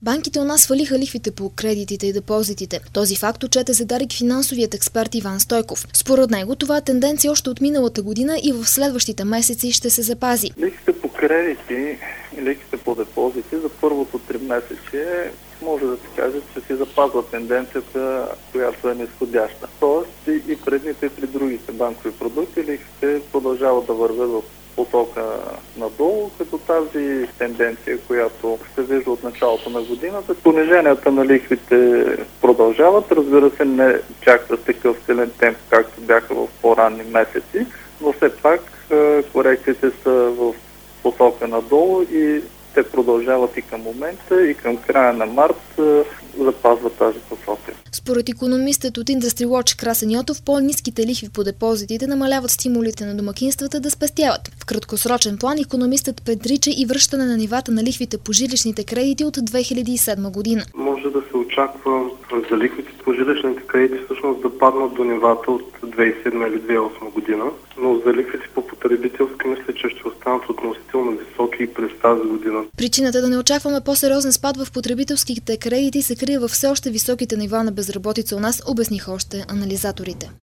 Банките у нас свалиха лихвите по кредитите и депозитите. Този факт отчете за Дарик финансовият експерт Иван Стойков. Според него това е тенденция още от миналата година и в следващите месеци ще се запази. Лихвите по кредити и лихвите по депозити за първото 3-месечие може да се каже, че си запазва тенденцията, която е нисходяща. Тоест и предните, и при другите банкови продукти лихвите продължават да вървят в посока надолу, като тази тенденция, която се вижда от началото на годината. Пониженията на лихвите продължават, разбира се, не чак с такъв силен темп, както бяха в по-ранни месеци, но все пак корекциите са в посока надолу и те продължават и към момента, и към края на март запазват тази посока. Според икономистът от Industry Watch Красен Йотов, по-ниските лихви по депозитите намаляват стимулите на домакинствата да спестяват. В краткосрочен план икономистът предрича и връщане на нивата на лихвите по жилищните кредити от 2007 година. Може да се очаква за лихвите по жилищните кредити всъщност да паднат до нивата от 2007 или 2008 година, но за лихвите по потребителски мисля, че ще останат относително високи и през тази година. Причината да не очакваме по-сериозен спад в потребителските кредити се крие във все още високите нива на безработица у нас, обясниха още анализаторите.